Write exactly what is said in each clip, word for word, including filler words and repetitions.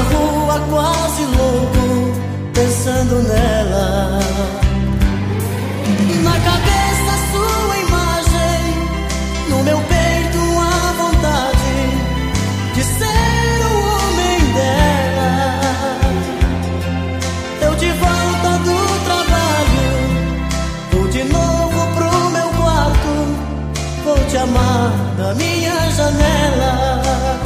rua quase louco, pensando nela. Na cabeça sua imagem, no meu peito a vontade de ser o homem dela. Eu de volta do trabalho, vou de novo pro meu quarto, vou te amar da minha janela.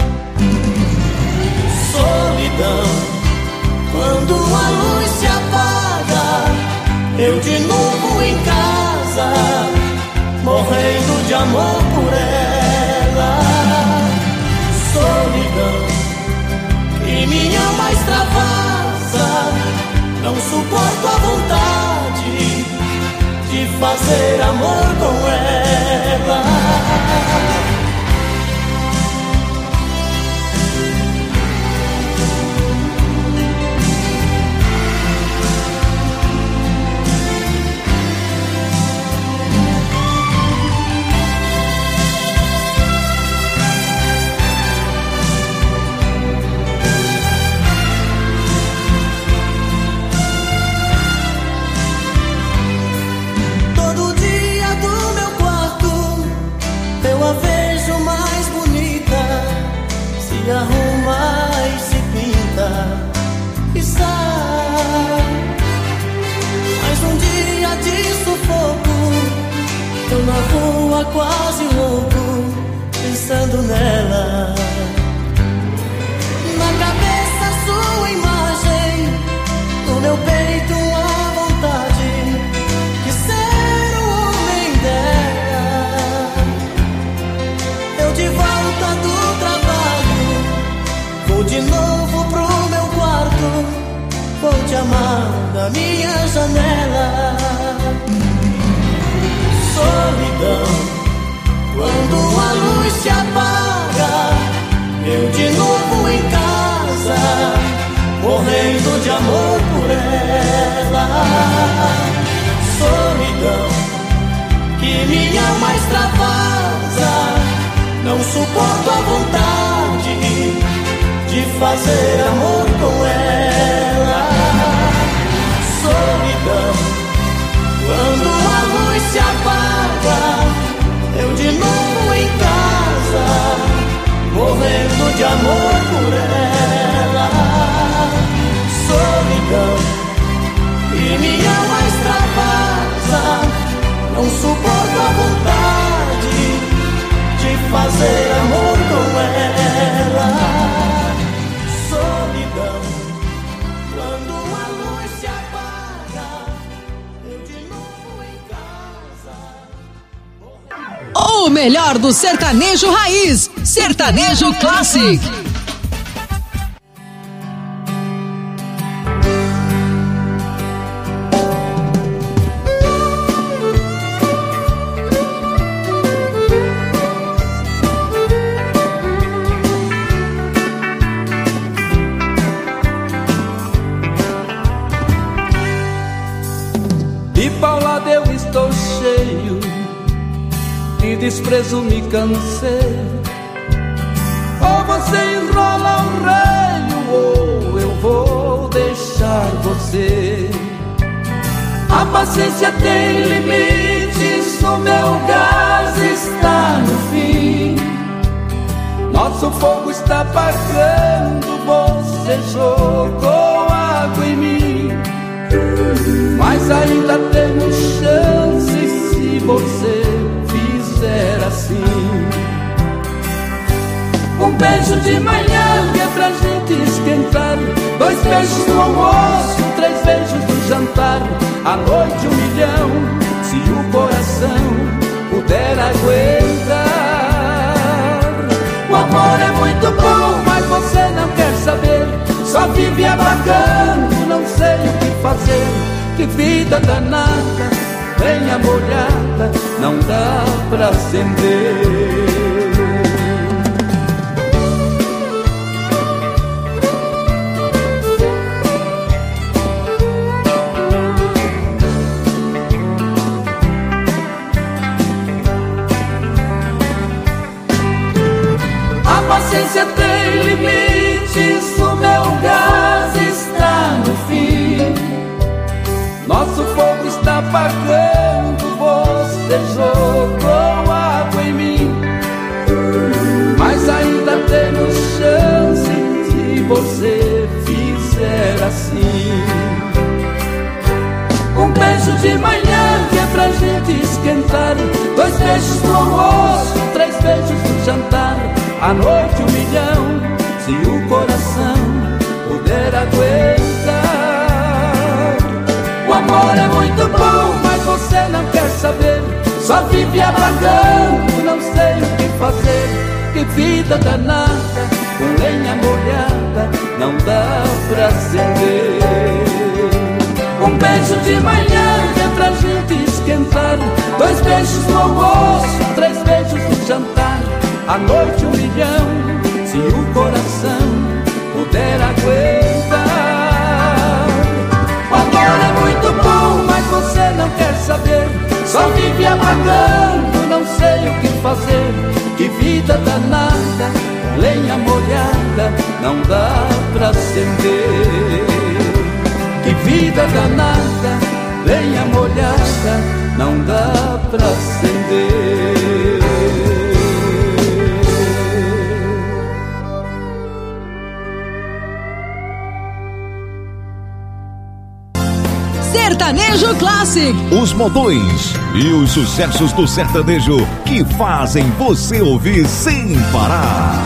Solidão, quando a luz se apaga, eu de novo em casa, morrendo de amor por ela. Solidão, que minha alma extravasa, não suporto a vontade de fazer amor com ela. Se arruma e se pinta e sai. Mais um dia de sufoco, eu na rua quase louco, pensando nela. Na cabeça sua imagem, no meu peito a vontade de ser o homem dela. Eu de volta do trabalho, vou de novo pro meu quarto, vou te amar da minha janela. Solidão, quando a luz se apaga, eu de novo em casa, morrendo de amor por ela. Solidão, que minha alma extravasa, não suporto a vontade de fazer amor com ela. Solidão, quando a luz se apaga, eu de novo em casa, morrendo de amor por ela. Solidão, e minha alma extravasa, não suporto a vontade de fazer amor com ela. Solidão, quando a luz se apaga, eu de novo em casa. O melhor do sertanejo raiz, Sertanejo Classic. Desprezo me cansei. Ou você enrola o reino, ou eu vou deixar você. A paciência tem limites, o meu gás está no fim. Nosso fogo está apagando, você jogou água em mim. Mas ainda temos chance se você era assim. Um beijo de manhã que é pra gente esquentar, dois beijos no almoço, três beijos no jantar, à noite um milhão, se o coração puder aguentar. O amor é muito bom, mas você não quer saber, só vive abacando, não sei o que fazer. Que vida danada, lenha molhada, não dá pra acender. A paciência tem limites, o meu gás nosso fogo está apagando. Você jogou água em mim, mas ainda temos chance se você fizer assim. Um beijo de manhã que é pra gente esquentar, dois beijos no almoço, três beijos no jantar, à noite um milhão, se o coração puder aguentar. O amor é muito bom, mas você não quer saber, só vive apagando, não sei o que fazer. Que vida danada, com lenha molhada, não dá pra acender. Um beijo de manhã é pra gente esquentar, dois beijos no almoço, três beijos no jantar, à noite um milhão, se o coração puder aguentar. O amor é muito bom, mas você não quer saber, só vive apagando, não sei o que fazer. Que vida danada, lenha molhada, não dá pra acender. Que vida danada, lenha molhada, não dá pra acender. Sertanejo Classic. Os modões e os sucessos do sertanejo que fazem você ouvir sem parar.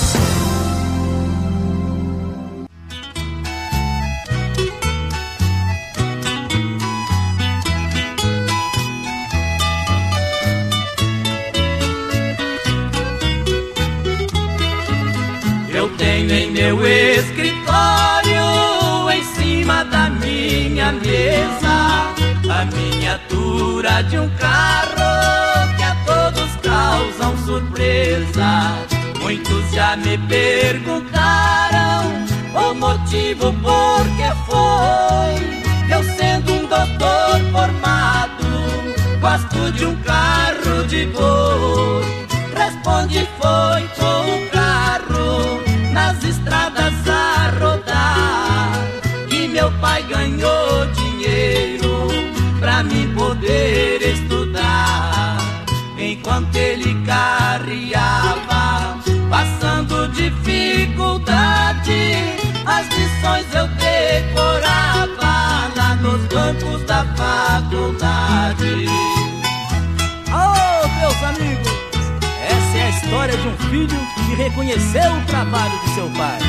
Eu tenho em meu escritório, em cima da minha mesa, a miniatura de um carro que a todos causam surpresa. Muitos já me perguntaram o motivo por que foi. Eu sendo um doutor formado, gosto de um carro de boi. Responde foi com um carro nas estradas a rodar, que meu pai ganhou dinheiro pra mim poder estudar. Enquanto ele carreava, passando dificuldade, as lições eu decorava lá nos bancos da faculdade. Oh, meus amigos, essa é a história de um filho que reconheceu o trabalho de seu pai.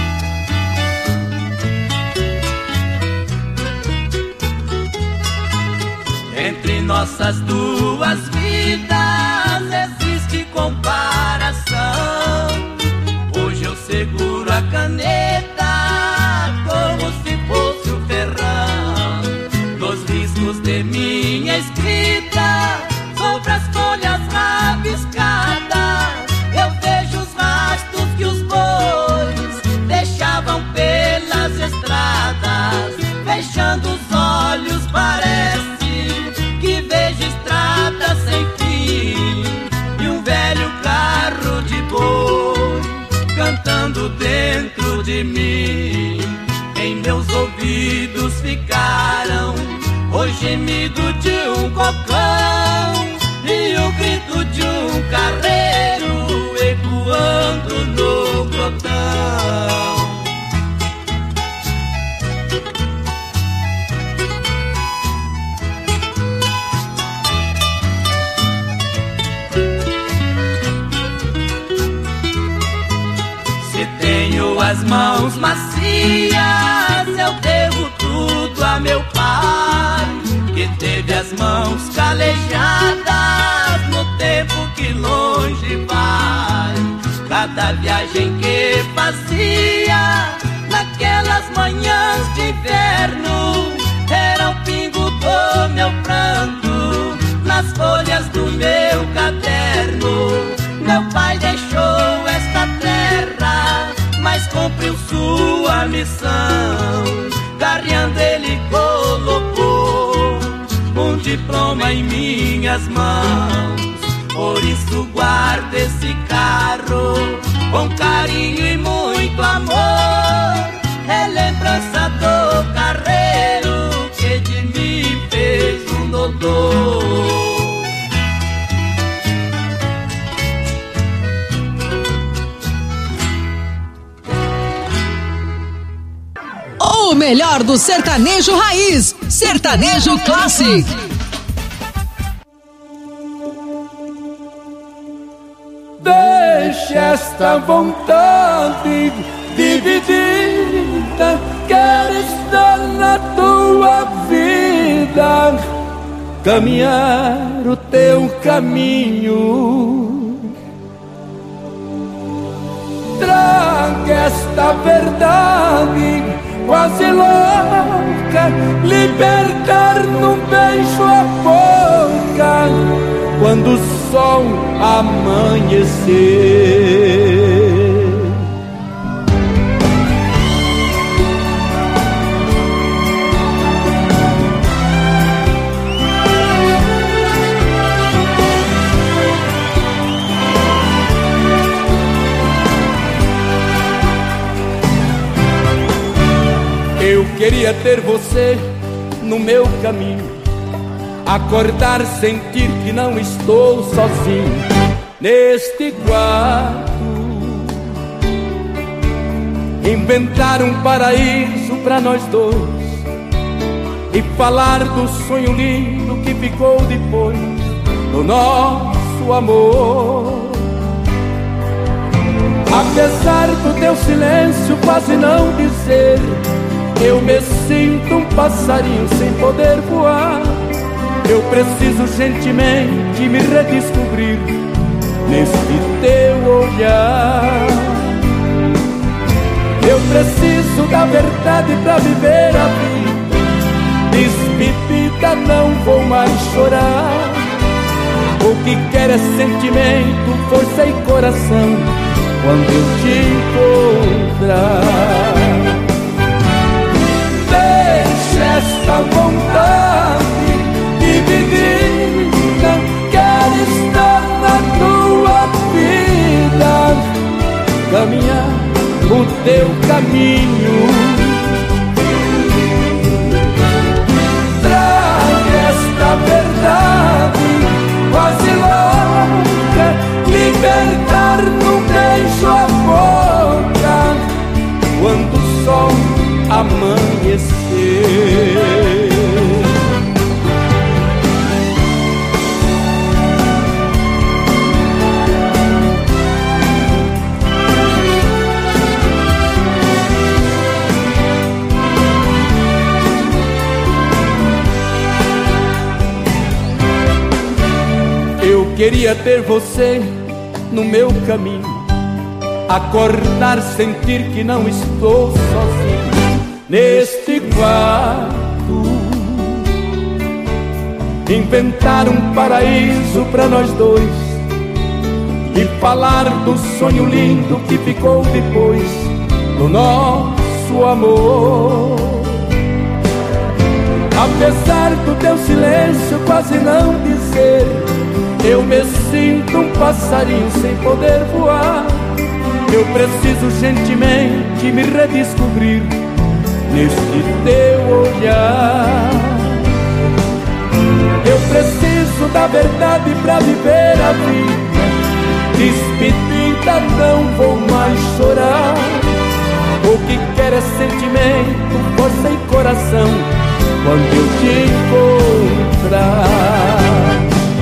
Entre nossas duas vidas existe comparação. Hoje eu seguro a caneta como se fosse o ferrão. Nos riscos de minha escrita, sobre as folhas rabiscadas, eu vejo os rastros que os bois deixavam pelas estradas. Fechando os olhos parece que vejo estrada sem fim, e um velho carro de boi cantando dentro de mim. Em meus ouvidos ficaram o gemido de um cocão e o grito de um carreiro ecoando no grotão. Se tenho as mãos macias, eu devo tudo a meu pai, que teve as mãos calejadas no tempo que longe vai. Cada viagem que fazia naquelas manhãs de inverno era um pingo do meu pranto nas folhas do meu caderno. Meu pai deixou esta terra, mas cumpriu sua missão. Carreando ele colocou um diploma em minhas mãos. Por isso guardo esse carro com carinho e muito amor. É lembrança do carreiro que de mim Dodô. O melhor do sertanejo raiz, Sertanejo Classic. Deixa esta vontade dividida, quero estar na tua vida, caminhar o teu caminho. Traga esta verdade quase louca, libertar num beijo a boca, quando o sol amanhecer. Eu queria ter você no meu caminho, acordar, sentir que não estou sozinho neste quarto, inventar um paraíso pra nós dois e falar do sonho lindo que ficou depois do nosso amor. Apesar do teu silêncio quase não dizer, eu me sinto um passarinho sem poder voar. Eu preciso gentilmente me redescobrir neste teu olhar. Eu preciso da verdade pra viver a vida. Despedida, não vou mais chorar. O que quero é sentimento, força e coração quando eu te encontrar. Esta vontade dividida, quero estar na tua vida, caminhar o teu caminho. Traga esta verdade quase louca, libertar num beijo a boca, quando o sol amanhecer. Eu queria ter você no meu caminho, acordar, sentir que não estou sozinho neste quarto, inventar um paraíso pra nós dois e falar do sonho lindo que ficou depois do nosso amor. Apesar do teu silêncio quase não dizer, eu me sinto um passarinho sem poder voar. Eu preciso gentilmente me redescobrir neste teu olhar. Eu preciso da verdade pra viver a vida. Despedida, não vou mais chorar. O que quero é sentimento, força e coração quando eu te encontrar.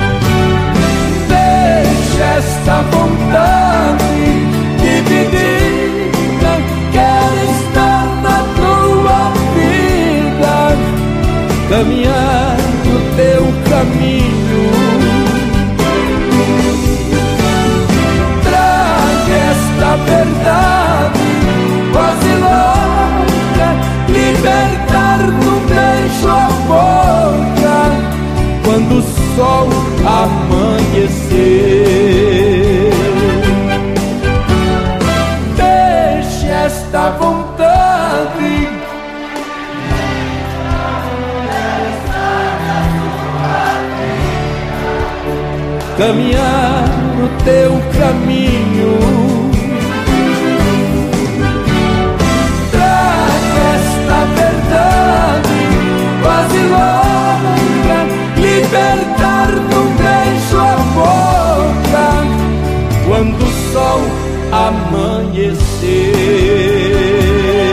Deixa esta vontade dividida, quero estar na tua vida, caminhar no teu caminho. Traga esta verdade quase louca, libertar num beijo a boca, quando o sol amanhecer. Deixe esta vontade caminhar no teu caminho. Traga esta verdade quase louca, amanhecer.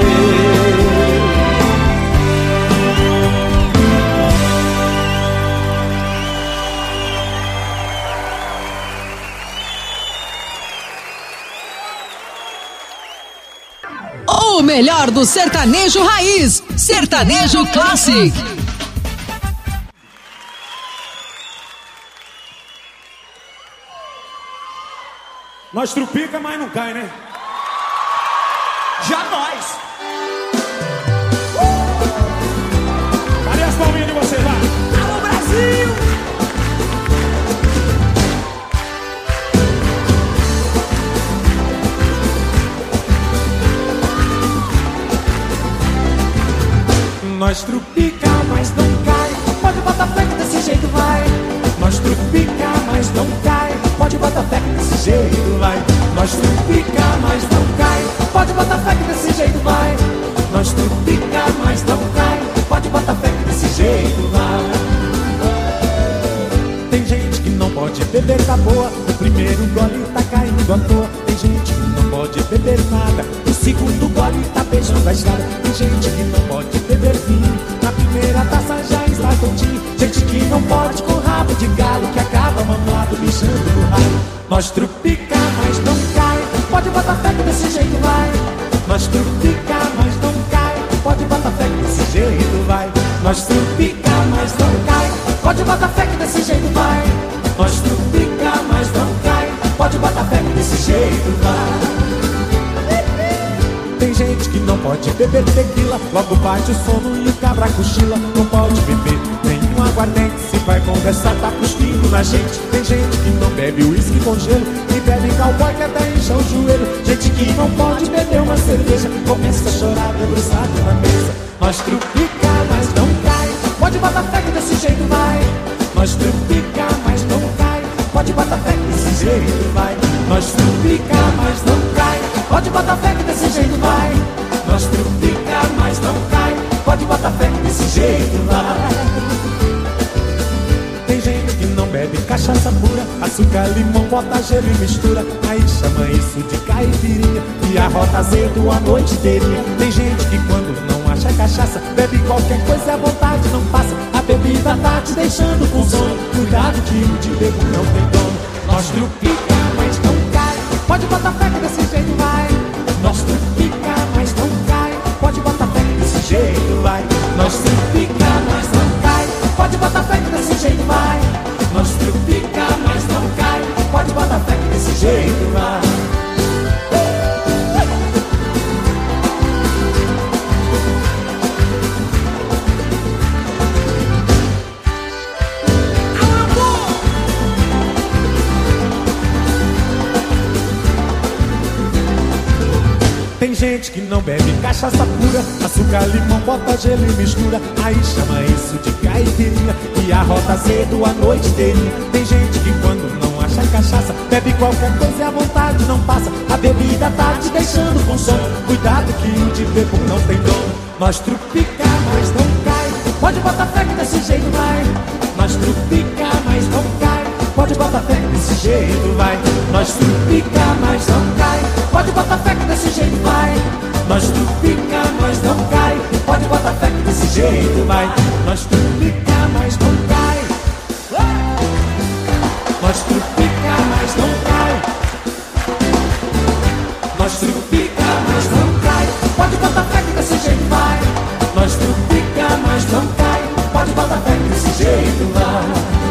O melhor do sertanejo raiz, Sertanejo Classic. Nós trupica, mas não cai, né? Já nós. Cadê as palminhas de vocês lá? Alô, Brasil! Nós trupica, mas não cai. Pode botar fé que desse jeito vai. Nós trupica, mas não cai. Pode botar fé que desse jeito vai. Nós trupica, mas não cai. Pode botar fé que desse jeito vai. Nós trupica, mas não cai. Pode botar fé que desse jeito vai. Tem gente que não pode beber da boa. O primeiro gole tá caindo à toa. Tem gente que não pode beber nada. O segundo gole tá beijando a estrada. Tem gente que não pode beber vinho. Na primeira taça já está tontinho. Gente que não pode com rabo de galo, que acaba mamado, bichando no ralo. Nós trupica, mas não cai. Pode botar fé que desse jeito vai. Nós trupica, mas não cai. Pode botar fé que desse jeito vai. Nós trupica, mas não cai. Pode botar fé que desse jeito vai. Nós trupica, mas não cai. Pode botar fé que desse jeito vai. Tem gente que não pode beber tequila, logo bate o sono e o cabra cochila. Não pode beber nenhum aguardente, se vai conversar tá cuspindo na gente. Tem gente que não bebe uísque com gelo e bebe cowboy que até incha o joelho. Gente que não pode beber uma cerveja, começa a chorar debruçado na mesa. Nós trupica, mas não cai. Pode botar fé que desse jeito vai. Nós trupica, mas não cai. Pode botar fé que desse jeito vai. Nós trupica, mas não cai. Pode botar fé que desse jeito vai. Nós trupica, mas não cai. Pode botar fé que desse jeito vai. Tem gente que não bebe cachaça pura, açúcar, limão, bota gelo e mistura. Aí chama isso de caipirinha e arrota azedo a noite inteirinha. Tem gente que quando não acha cachaça, bebe qualquer coisa e a vontade não passa. A bebida tá te deixando com sono. Cuidado que o de bebo não tem dono. Nós trupica, mas não cai. Pode botar fé que desse jeito vai. Nós trupica, mas não cai. Pode botar fé que desse jeito vai. Nós trupica, mas não cai. Pode botar fé que desse jeito vai. Nós trupica, mas não cai. Pode botar fé que desse jeito vai. Tem gente que não bebe cachaça pura, açúcar, limão, bota gelo e mistura. Aí chama isso de caipirinha e arrota azedo a noite inteirinha. Tem gente que quando não acha cachaça, bebe qualquer coisa e a vontade não passa. A bebida tá te deixando com sono. Cuidado que o de bebo não tem dono. Nós trupica, mas não cai. Pode botar fé que desse jeito vai. Nós trupica, mas não cai. Pode botar fé que desse jeito vai. Nós trupica, mas não cai. Pode botar fé que desse jeito vai. Nós trupica, mas não cai. Pode botar fé que desse jeito vai. Nós trupica, mas não cai. Nós trupica, mas não cai. Nós trupica, mas não cai. Pode botar fé que desse jeito vai. Nós trupica, mas não cai. Pode botar fé que desse jeito vai.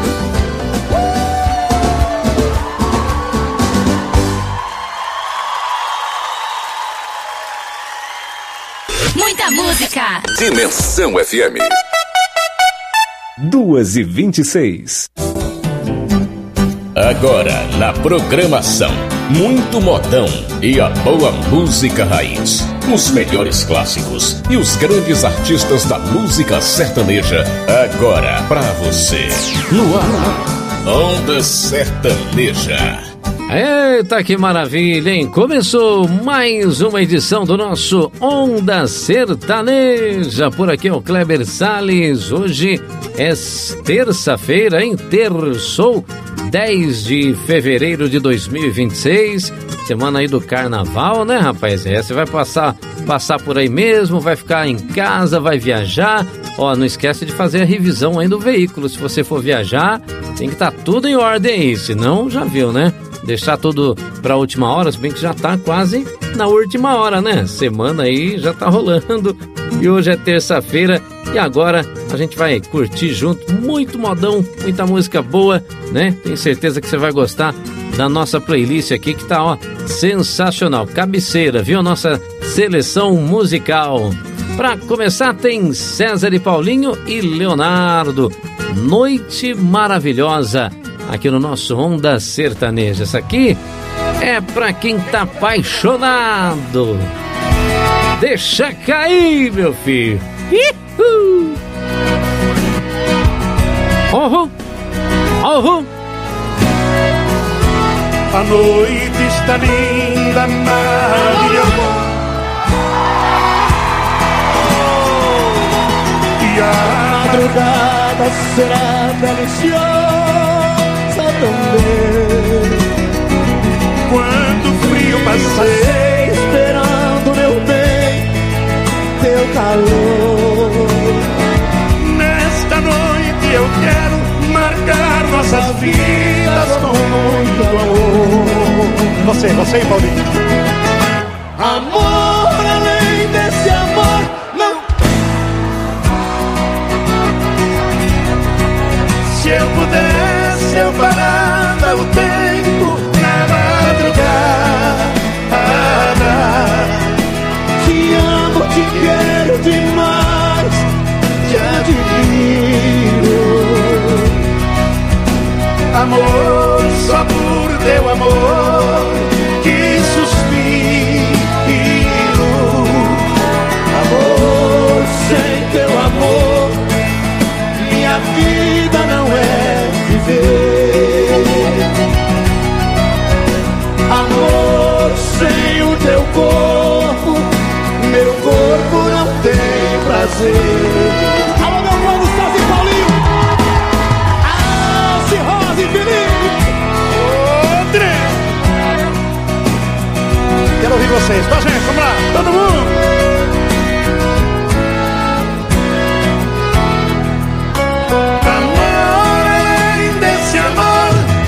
Muita música. Dimensão F M. duas e vinte e seis. Agora na programação, muito modão e a boa música raiz. Os melhores clássicos e os grandes artistas da música sertaneja. Agora pra você. No ar, Onda Sertaneja. Eita, que maravilha, hein? Começou mais uma edição do nosso Onda Sertaneja. Por aqui é o Kleber Salles. Hoje é terça-feira, hein? Terçou dez de fevereiro de dois mil e vinte e seis, semana aí do carnaval, né, rapaz? É, você vai passar, passar por aí mesmo, vai ficar em casa, vai viajar. Ó, não esquece de fazer a revisão aí do veículo. Se você for viajar, tem que estar tá tudo em ordem aí, senão já viu, né? Deixar tudo pra última hora, se bem que já tá quase na última hora, né? Semana aí já tá rolando e hoje é terça-feira e agora a gente vai curtir junto, muito modão, muita música boa, né? Tenho certeza que você vai gostar da nossa playlist aqui que tá, ó, sensacional, cabeceira, viu? Nossa seleção musical. Pra começar tem César e Paulinho e Leonardo, Noite Maravilhosa, aqui no nosso Onda Sertaneja. Essa aqui é pra quem tá apaixonado. Deixa cair, meu filho. Uhul. Uhul. Uhul. A noite está linda, maravilhosa, e a madrugada será deliciosa também. Quando o frio passei, esperando meu bem, teu calor. Nesta noite eu quero marcar nossas vidas com muito amor. Você, você e Paulinho. Amor, além desse amor, não. Se eu pudesse, eu parava o tempo na madrugada. Te amo, te quero demais, te admiro. Amor, só por teu amor que suspiro. Amor, sem teu amor minha vida não é viver. Amor, sem o teu corpo meu corpo não tem prazer. Alô, meu povo, César e Paulinho, Alce, Rosa e Felipe. Outra. Quero ouvir vocês, com a gente, vamos lá, todo mundo. Amor, além desse amor,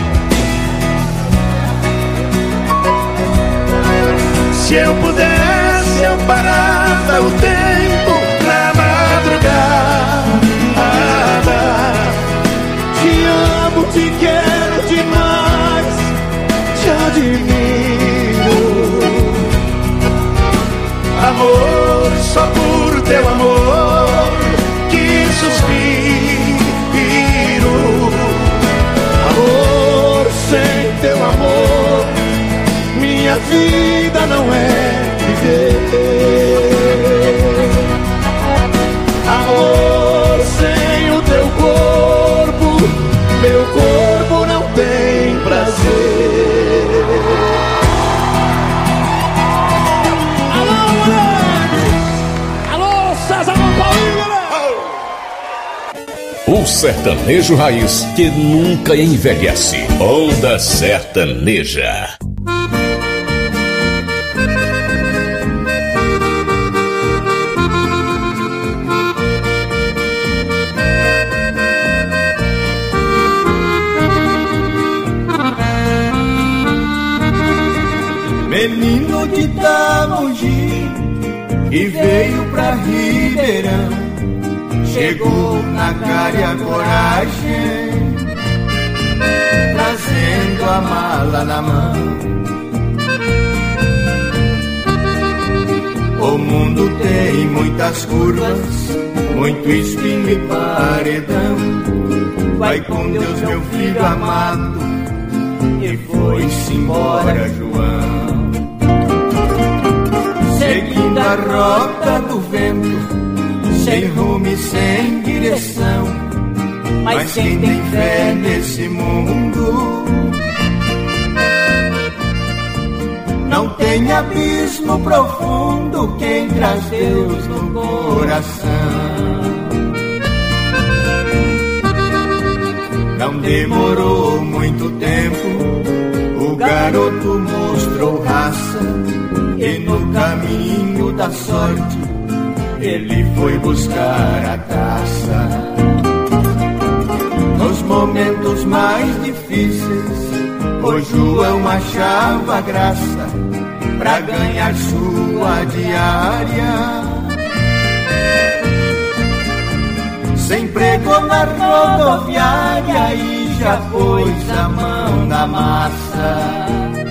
se eu pudesse eu parava o tempo na madrugada. Te amo, te quero demais, te admiro. Amor, só por teu amor que suspiro. Amor, sem teu amor minha vida não é viver. Amor, sem o teu corpo meu corpo não tem prazer. Alô, moleque! Alô, César Paulinho, galera! O sertanejo raiz que nunca envelhece. Onda Sertaneja. Menino de Tamogi que veio pra Ribeirão, chegou na cara e a coragem, trazendo a mala na mão. O mundo tem muitas curvas, muito espinho e paredão. Vai com Deus, meu filho amado, e foi-se embora João. Seguindo a rota do vento, sem rumo e sem direção. Mas quem tem fé nesse mundo não tem abismo profundo, quem traz Deus no coração. Não demorou muito tempo, o garoto mostrou raça, e no caminho da sorte ele foi buscar a taça. Nos momentos mais difíceis, o João achava graça pra ganhar sua diária. Sem pregou na rodoviária e já pôs a mão na massa.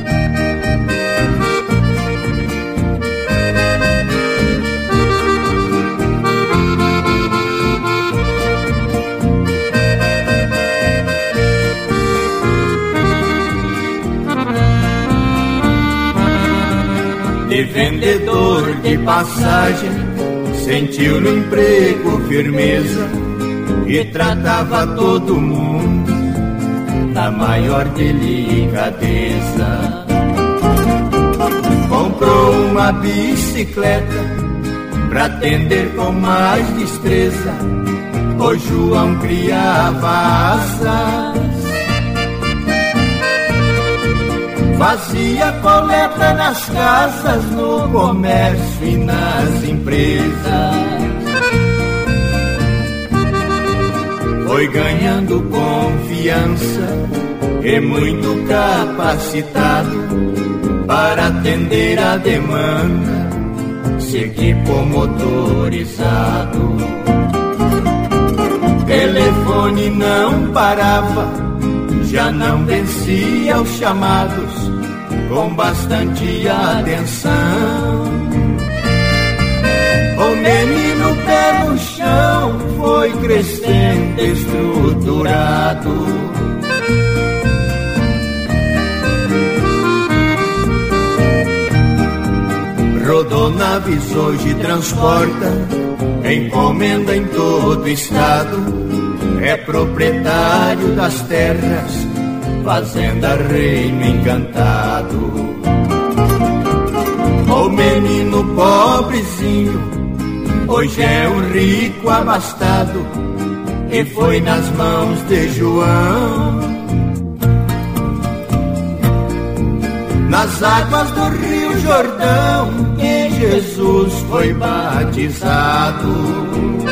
De vendedor de passagem, sentiu no emprego firmeza e tratava todo mundo na maior delicadeza. Comprou uma bicicleta pra atender com mais destreza, o João criava asas. Fazia coleta nas casas, no comércio e nas empresas. Foi ganhando confiança e muito capacitado para atender a demanda, se equipou motorizado. Telefone não parava, já não vencia os chamados com bastante atenção. O menino pé no chão foi crescendo estruturado. Rodonaves hoje transporta encomenda em todo o estado. É proprietário das terras, fazenda reino encantado. O menino pobrezinho hoje é um rico abastado e foi nas mãos de João. Nas águas do Rio Jordão que Jesus foi batizado.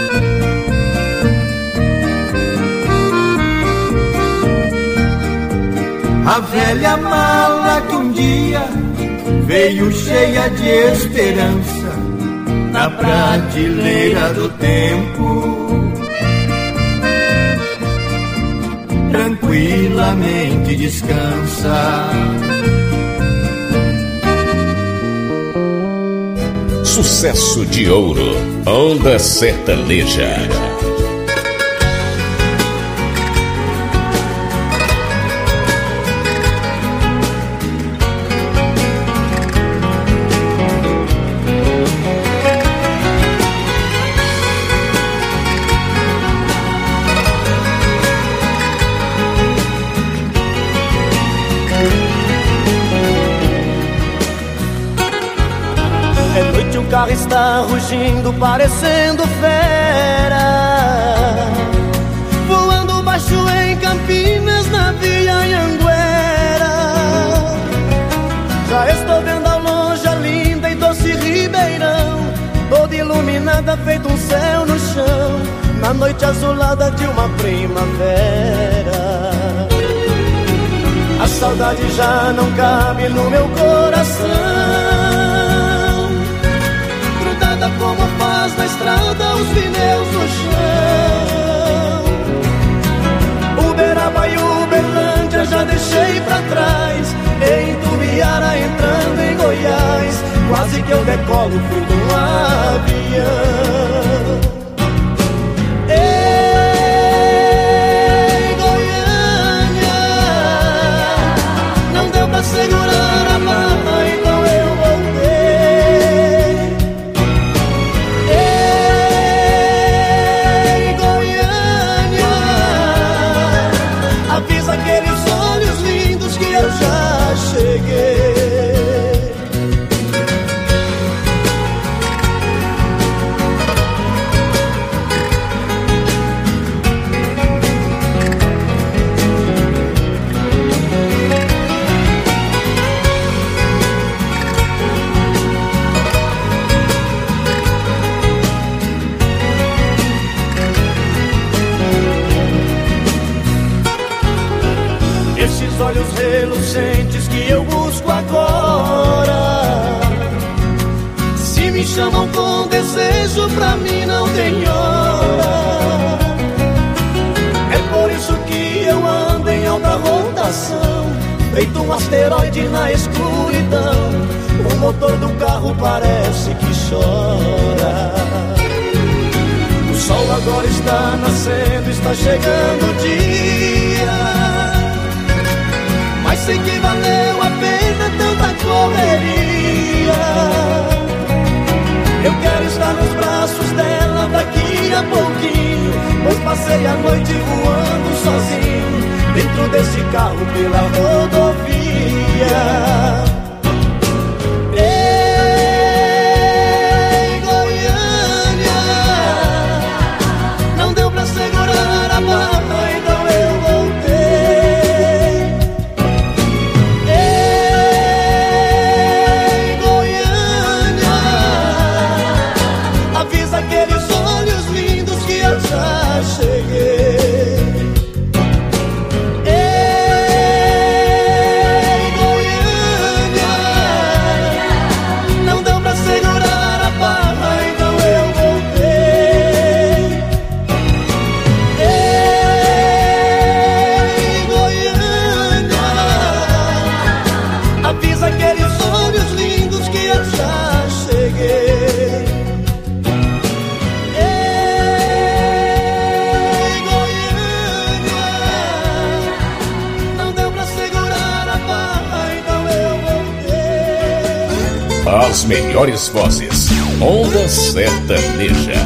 A velha mala que um dia veio cheia de esperança na prateleira do tempo, tranquilamente descansa. Sucesso de ouro, Onda Sertaneja. O carro está rugindo, parecendo fera, voando baixo em Campinas, na Via Anhanguera. Já estou vendo ao longe a linda e doce Ribeirão, toda iluminada, feito um céu no chão, na noite azulada de uma primavera. A saudade já não cabe no meu coração, como faz na estrada os pneus no chão. Uberaba e Uberlândia já deixei pra trás, em Tubiara entrando em Goiás, quase que eu decolo feito um avião. Ei, Goiânia, não deu pra segurar a barra, então eu voltei. Aqueles olhos lindos que eu já cheguei. chamam com desejo, pra mim não tem hora. É por isso que eu ando em alta rotação, feito um asteroide na escuridão. O motor do carro parece que chora. O sol agora está nascendo, está chegando o dia, mas sei que valeu a pena tanta correria. Eu quero estar nos braços dela daqui a pouquinho, pois passei a noite voando sozinho dentro desse carro pela rodovia. Ei, Goiânia, não deu pra segurar a barra, então eu voltei. Ei, Goiânia, avisa aqueles olhos lindos que eu já cheguei. As melhores vozes, Onda Sertaneja.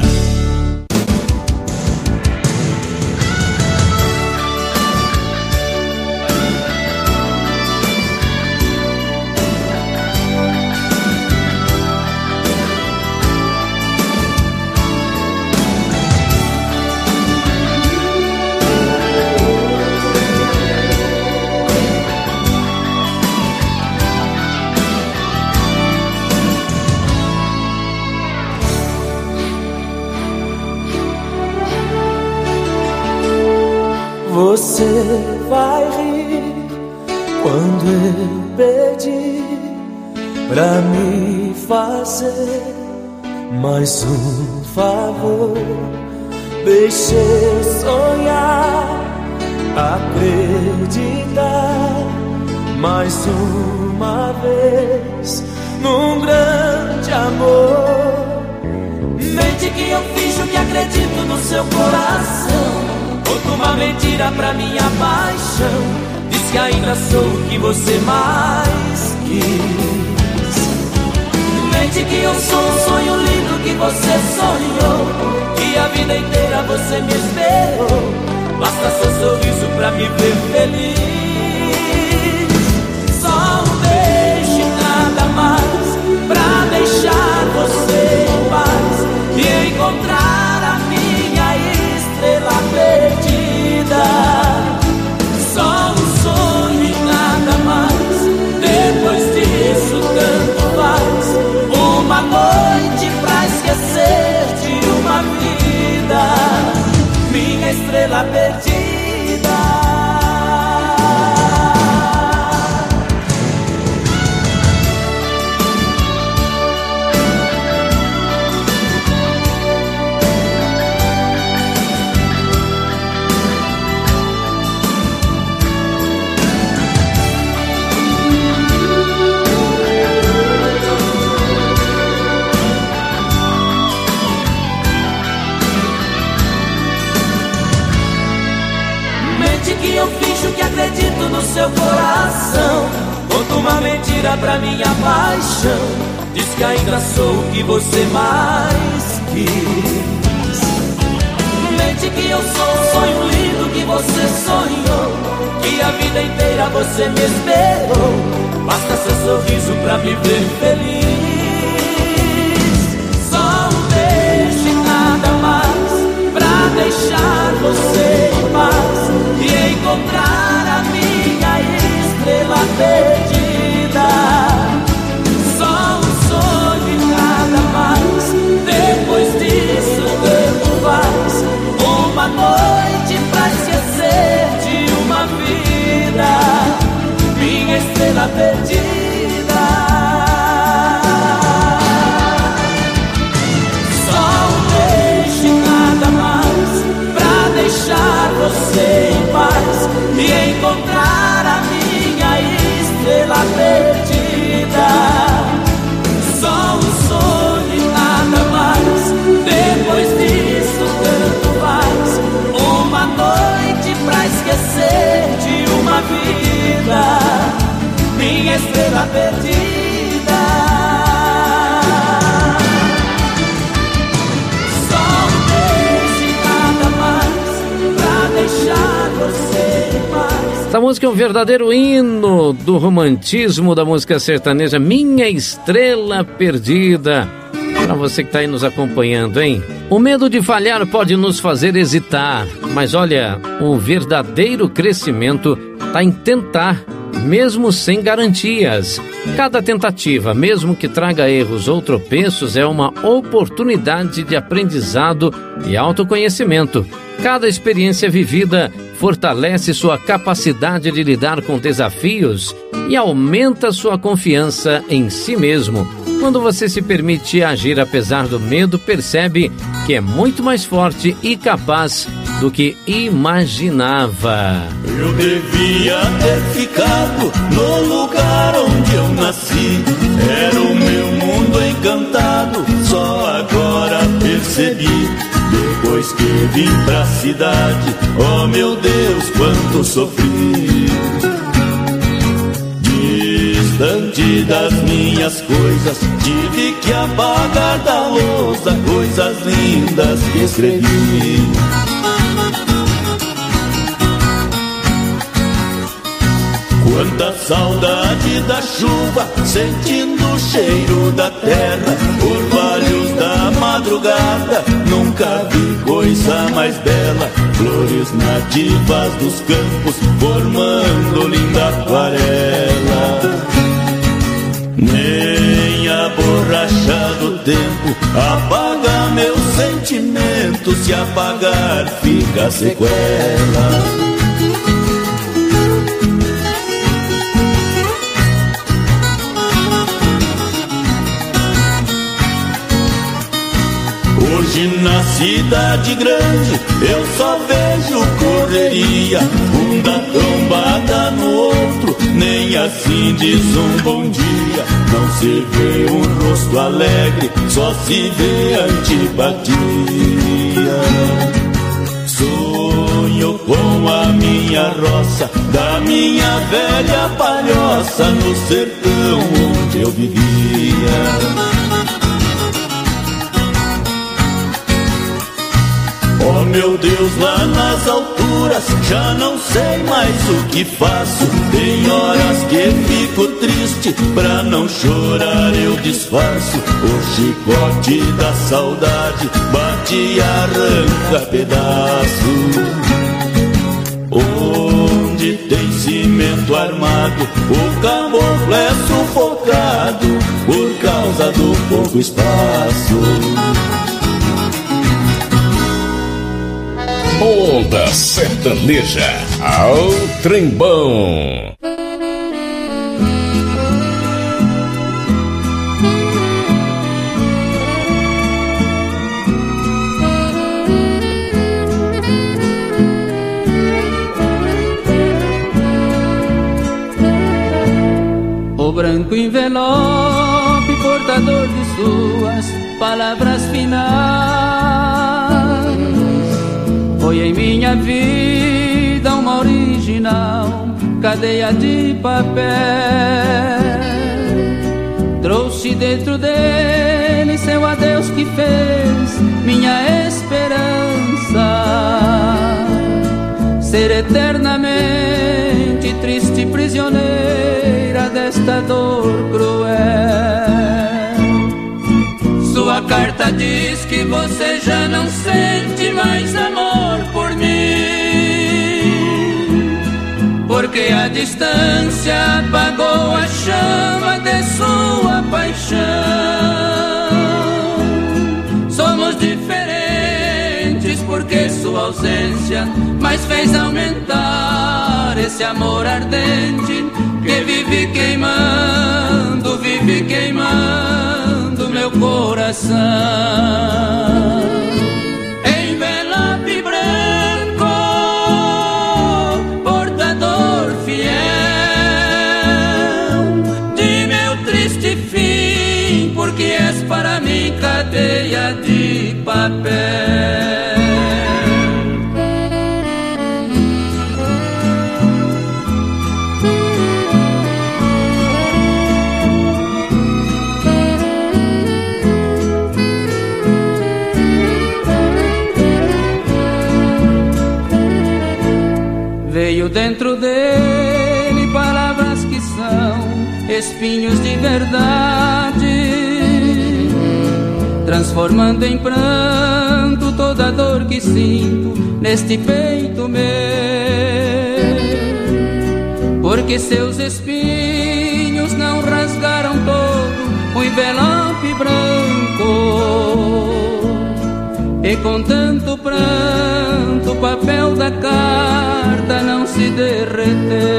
Você vai rir quando eu pedi pra me fazer mais um favor. Deixe eu sonhar, acreditar mais uma vez num grande amor. Mente que eu finjo que acredito no seu coração. Conta uma mentira pra minha paixão. Diz que ainda sou o que você mais quis. Mente que eu sou um sonho lindo que você sonhou, que a vida inteira você me esperou. Basta seu sorriso pra me ver feliz. Só um beijo e nada mais, pra deixar você em paz e encontrar a minha estrela perdida. Só um sonho e nada mais, depois disso tanto faz. Uma noite pra esquecer de uma vida, minha estrela perdida. Eu finjo que acredito no seu coração. Conto uma mentira pra minha paixão. Diz que ainda sou o que você mais quis. Mente que eu sou um sonho lindo que você sonhou, que a vida inteira você me esperou. Basta seu sorriso pra me ver feliz. Só um beijo e nada mais, pra deixar você em paz e encontrar a minha estrela perdida. Só um sonho e nada mais, depois disso tanto faz. Uma noite pra esquecer de uma vida, minha estrela perdida. perdida. Só não pense nada mais pra deixar você em paz. Essa música é um verdadeiro hino do romantismo da música sertaneja, Minha Estrela Perdida. Para você que está aí nos acompanhando, hein? O medo de falhar pode nos fazer hesitar, mas olha, o verdadeiro crescimento está em tentar, mesmo sem garantias. Cada tentativa, mesmo que traga erros ou tropeços, é uma oportunidade de aprendizado e autoconhecimento. Cada experiência vivida fortalece sua capacidade de lidar com desafios e aumenta sua confiança em si mesmo. Quando você se permite agir apesar do medo, percebe que é muito mais forte e capaz do que imaginava. Eu devia ter ficado no lugar onde eu nasci. Era o meu mundo encantado, só agora percebi. Depois que vim pra cidade, oh meu Deus, quanto sofri. Distante das minhas coisas, tive que apagar da lousa coisas lindas que escrevi. Quanta saudade da chuva, sentindo o cheiro da terra, orvalhos da madrugada, nunca vi coisa mais bela. Flores nativas dos campos, formando linda aquarela. Nem a borracha do tempo apaga meus sentimentos, se apagar fica sequela. Hoje na cidade grande eu só vejo correria, um dá trombada no outro, nem assim diz um bom dia. Não se vê um rosto alegre, só se vê antipatia. Sonho com a minha roça, da minha velha palhoça, no sertão onde eu vivia. Oh meu Deus, lá nas alturas, já não sei mais o que faço. Tem horas que fico triste, pra não chorar eu disfarço. O chicote da saudade bate e arranca pedaço. Onde tem cimento armado, o caboclo é sufocado por causa do pouco espaço. Onda Sertaneja ao Trembão. O branco envelope portador de suas palavras finais foi em minha vida uma original cadeia de papel. Trouxe dentro dele seu adeus que fez minha esperança ser eternamente triste prisioneira desta dor cruel. Sua carta diz que você já não sente mais amor por mim, porque a distância apagou a chama de sua paixão. Somos diferentes porque sua ausência mais fez aumentar esse amor ardente que vive queimando, vive queimando meu coração. Envelope branco, portador fiel de meu triste fim, porque és para mim cadeia de papel. Tenho dentro dele palavras que são espinhos de verdade, transformando em pranto toda dor que sinto neste peito meu. Porque seus espinhos não rasgaram todo o envelope branco, e com tanto pranto o papel da carta não se derreteu.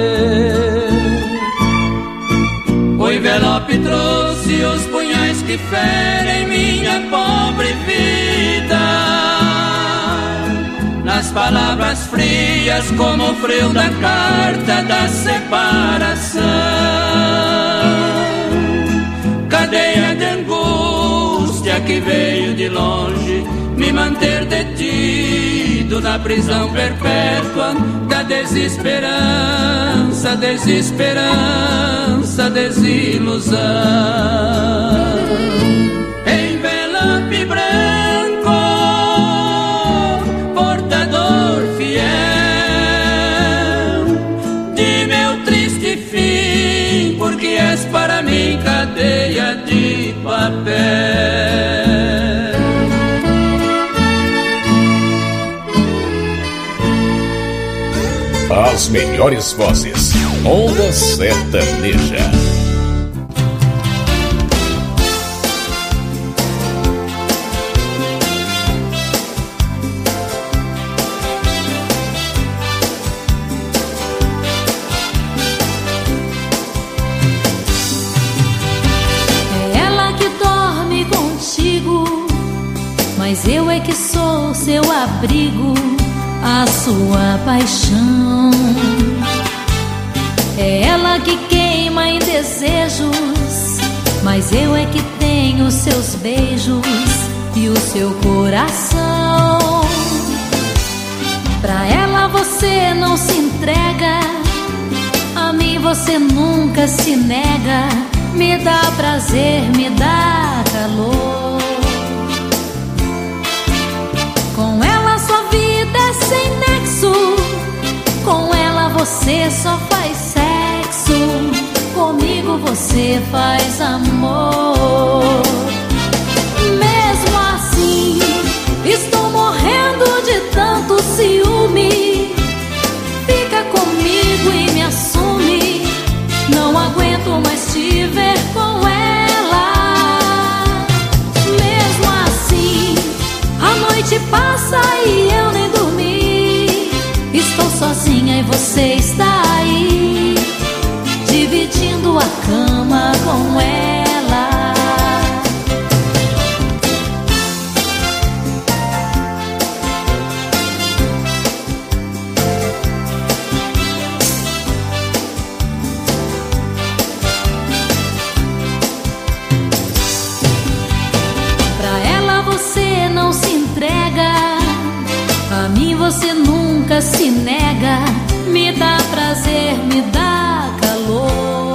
O envelope trouxe os punhais que ferem minha pobre vida, nas palavras frias como o frio da carta da separação. Cadeia de angústia que veio de longe me manter detido na prisão perpétua da desesperança, desesperança, desilusão. Envelope branco, portador fiel de meu triste fim, porque és para mim cadeia de papel. As melhores vozes, Onda Sertaneja. É ela que dorme contigo, mas eu é que sou seu abrigo, a sua paixão. É ela que queima em desejos, mas eu é que tenho seus beijos e o seu coração. Pra ela você não se entrega, a mim você nunca se nega. Me dá prazer, me dá calor. Com ela sua vida é sem nexo, com ela você só faz sexo, comigo você faz amor. Mesmo assim, estou morrendo de tanto ciúme. Fica comigo e me assume, não aguento mais te ver com ela. Mesmo assim, a noite passa e eu nem dormi. Estou sozinha e você está aí, dividindo a cama com ela. Pra ela você não se entrega, a mim você nunca se nega. Me dá prazer, me dá calor.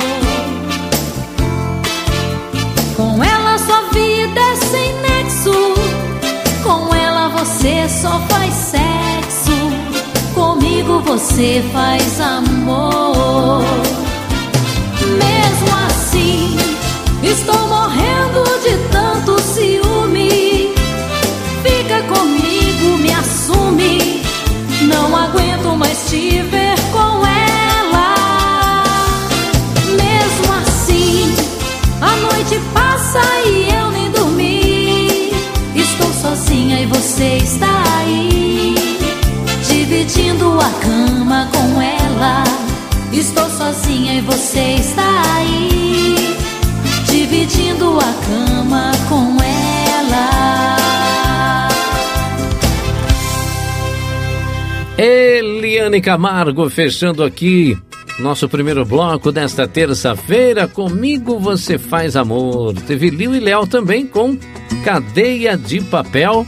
Com ela sua vida é sem nexo, com ela você só faz sexo, comigo você faz amor. Mesmo assim, estou morrendo de tanto ciúme. Fica comigo, me assume, não aguento mais te ver com ela. Mesmo assim, a noite passa e eu nem dormi. Estou sozinha e você está aí, dividindo a cama com ela. Estou sozinha e você está aí, dividindo a cama com ela. Eliane Camargo fechando aqui nosso primeiro bloco desta terça-feira. Comigo você faz amor. Teve Liu e Léo também com Cadeia de Papel.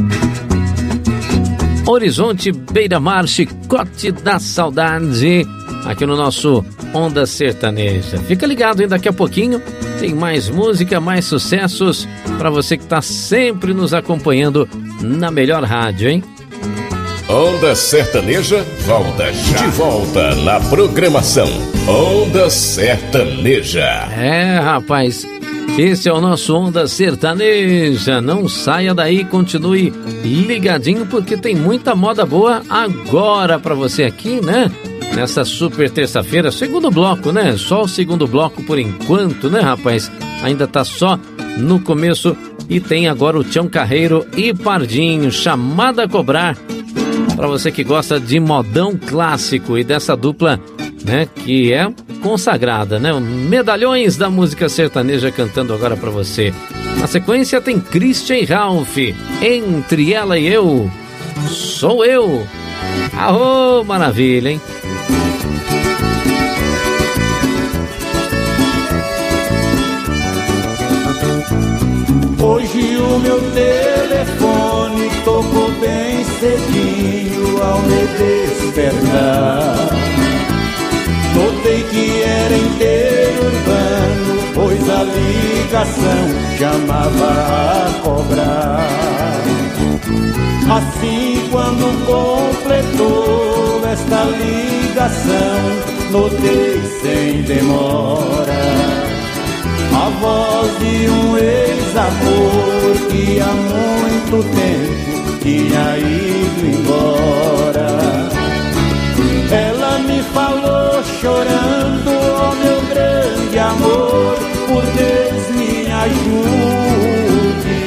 Horizonte, Beira-Mar, Chicote da Saudade, aqui no nosso Onda Sertaneja. Fica ligado, hein? Daqui a pouquinho tem mais música, mais sucessos para você que está sempre nos acompanhando na melhor rádio, hein? Onda Sertaneja volta já. De volta na programação Onda Sertaneja. É, rapaz, esse é o nosso Onda Sertaneja. Não saia daí, continue ligadinho porque tem muita moda boa agora pra você aqui, né? Nessa super terça-feira, segundo bloco, né? Só o segundo bloco por enquanto, né, rapaz? Ainda tá só no começo e tem agora o Tião Carreiro e Pardinho, Chamada a Cobrar. Pra você que gosta de modão clássico e dessa dupla, né, que é consagrada, né? Medalhões da música sertaneja cantando agora pra você. Na sequência tem Christian e Ralph, Entre Ela e Eu, Sou Eu. Aô, maravilha, hein? Hoje o meu telefone tocou bem cedinho ao me despertar. Notei que era interurbano, pois a ligação chamava a cobrar. Assim, quando completou esta ligação, notei sem demora a voz de um ex-amor que há muito tempo tinha ido embora. Ela me falou chorando, ó meu grande amor, por Deus me ajude.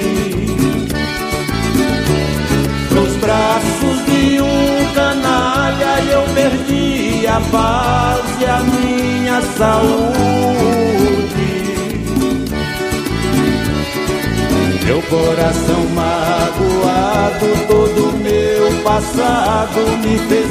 Nos braços de um canalha eu perdi a paz e a minha saúde. Meu coração magoado, todo meu passado me fez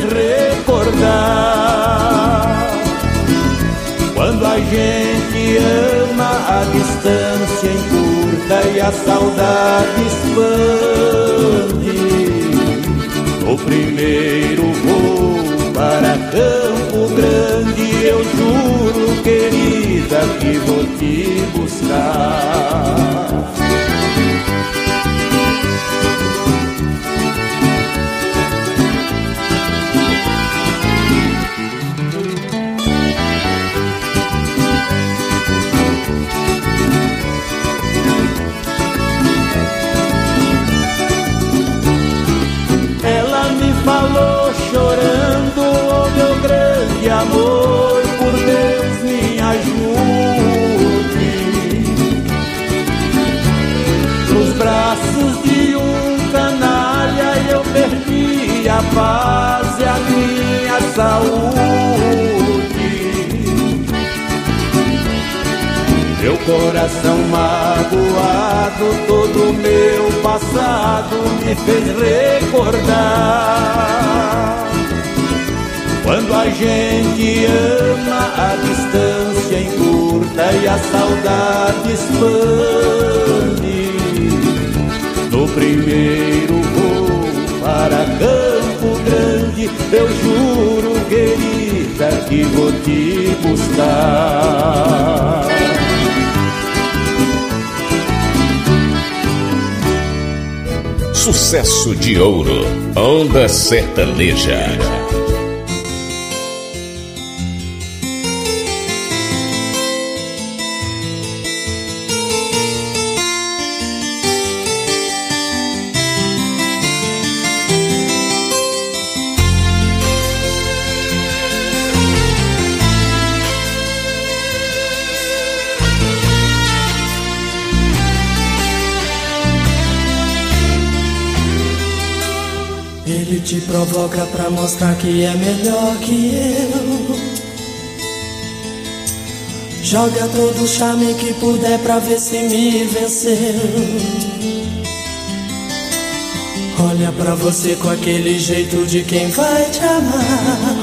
recordar. Quando a gente ama, a distância encurta e a saudade expande. No primeiro voo para Campo Grande, eu juro, querida, que vou te buscar. Falou chorando, oh meu grande amor, por Deus me ajude. Nos braços de um canalha eu perdi a paz e a minha saúde. Meu coração magoado, todo meu passado me fez recordar. Quando a gente ama, a distância encurta e a saudade expande. No primeiro voo para Campo Grande, eu juro, querida, que vou te buscar. Sucesso de ouro, Onda Sertaneja. Te provoca pra mostrar que é melhor que eu. Joga todo o charme que puder pra ver se me venceu. Olha pra você com aquele jeito de quem vai te amar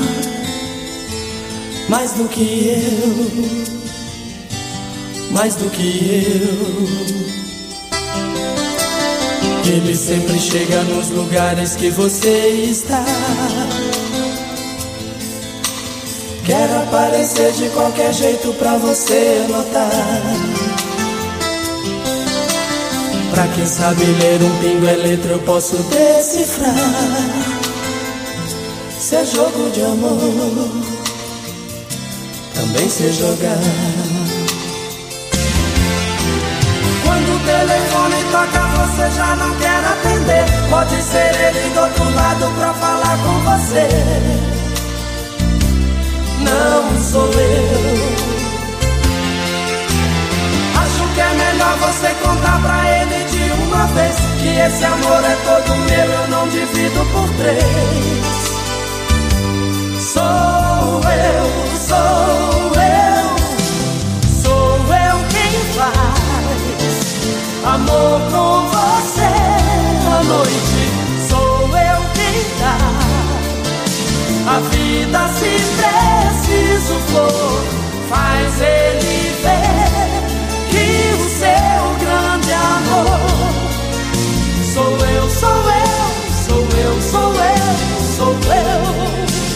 mais do que eu, mais do que eu. Ele sempre chega nos lugares que você está. Quer aparecer de qualquer jeito pra você notar. Pra quem sabe ler um pingo é letra, eu posso decifrar. Se é jogo de amor, também sei jogar. Quando o telefone toca, você já não quer atender. Pode ser ele do outro lado pra falar com você. Não sou eu. Acho que é melhor você contar pra ele de uma vez que esse amor é todo meu, eu não divido por três. Sou eu, sou eu, sou eu quem faz amor com você à noite. Sou eu quem dá a vida se preciso for. Faz ele ver que o seu grande amor sou eu, sou eu, sou eu, sou eu, sou eu.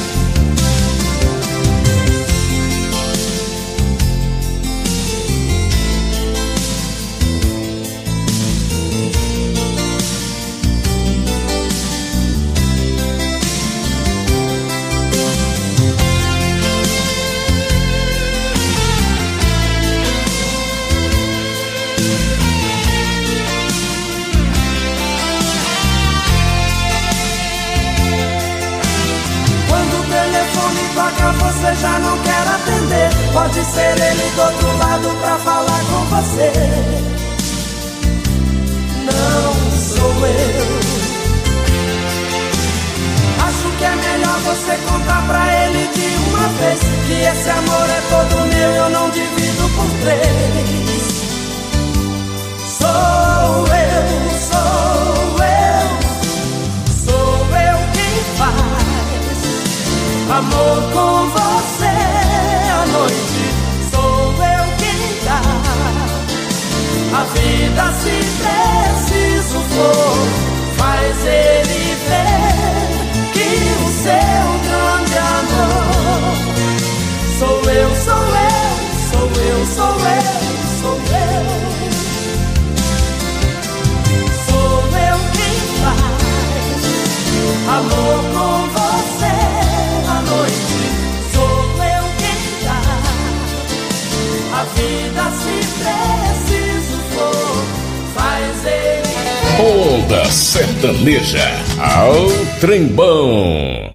Você já não quer atender. Pode ser ele do outro lado pra falar com você. Não sou eu. Acho que é melhor você contar pra ele de uma vez que esse amor é todo meu, eu não divido por três. Sou eu, sou eu, sou eu quem faz amor com você à noite. Sou eu quem dá a vida se preciso for. Faz ele ver que o seu grande amor sou eu, sou eu, sou eu, sou eu, sou eu. Sou eu quem faz amor com você à noite. Sou eu quem dá a vida se preciso for. Faz ele. Onda Sertaneja ao Trembão.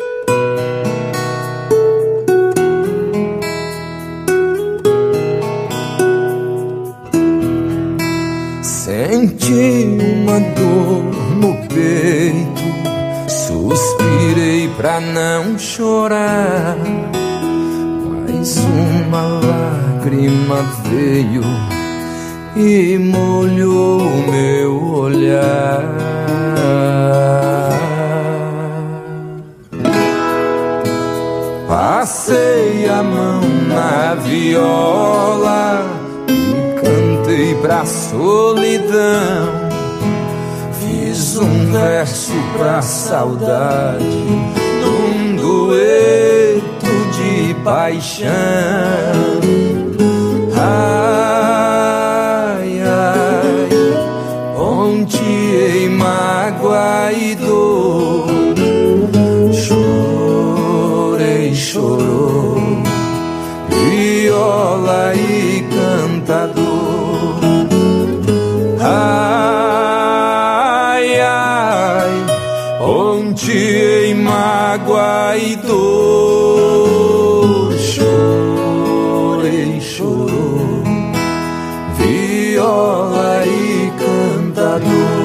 Senti uma dor no peito, suspirei pra não chorar, mas uma lágrima veio e molhou meu olhar. Passei a mão na viola e cantei pra solidão. Fiz um verso pra saudade, num dueto de paixão. Ai, ai, ponteei mágoa e dor. Chorei, chorou, viola e cantador. Ai, ai, ponteei mágoa e dor. Chorei, chorou, viola e cantador.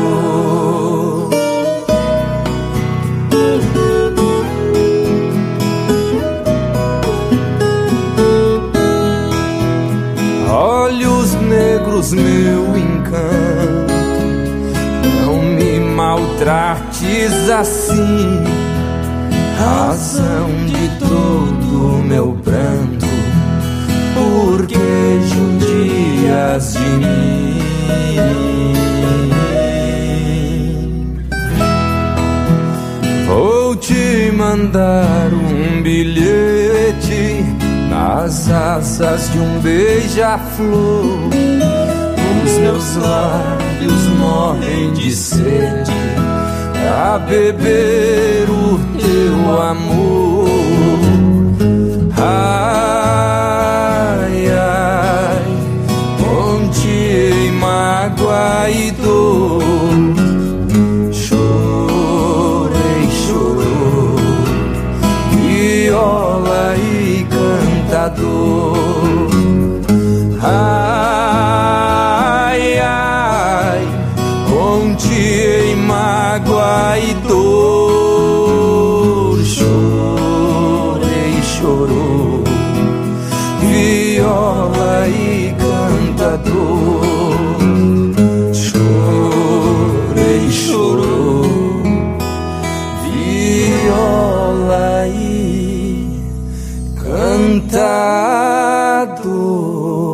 Olhos negros, meu encanto, não me maltrates assim. Razão de todo meu pranto, porque judias de mim. Vou te mandar um bilhete nas asas de um beija-flor. Os meus lábios morrem de sede pra beber o teu amor. Ai, ai, onde mágoa e dor. Chorei, chorou, viola e cantador. Ai, ai, onde em mágoa e dor. Chorei, chorou, viola e cantador. Chorei, chorou, viola e cantador.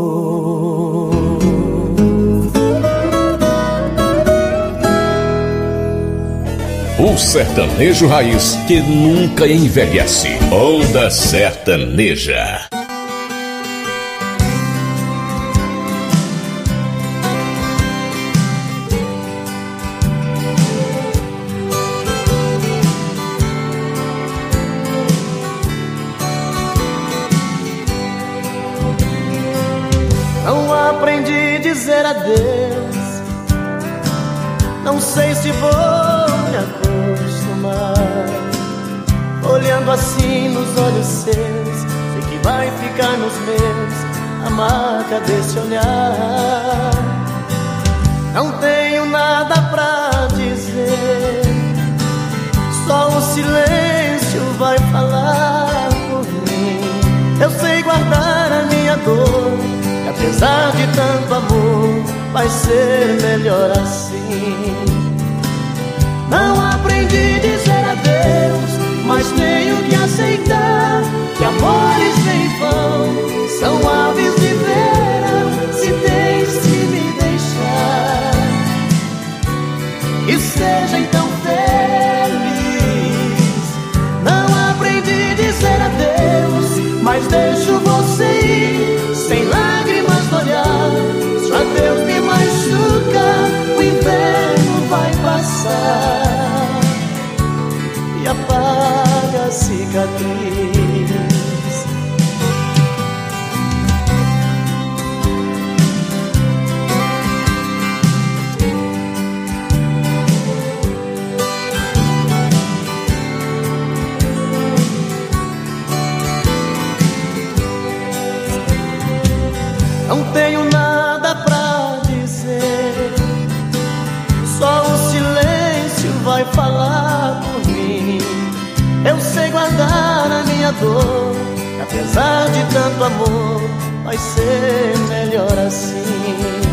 O sertanejo raiz que nunca envelhece. Onda Sertaneja. Não aprendi a dizer adeus. Não sei se vou me acostumar. Olhando assim nos olhos seus, sei que vai ficar nos meus a marca desse olhar. Não tenho nada pra dizer, só o silêncio vai falar por mim. Eu sei guardar a minha dor, e apesar de tanto amor, vai ser melhor assim. Não aprendi a dizer adeus, mas tenho que aceitar que amores sem vão são aves de verão, se deixe de me deixar. E seja então feliz. Não aprendi a dizer adeus, mas deixo você ir sem lágrimas no olhar. Se o adeus me machuca, o inverno vai passar e apaga a cicatriz. Não tenho nada pra dizer, só o silêncio vai falar por mim. Eu sei guardar a minha dor, e apesar de tanto amor, vai ser melhor assim.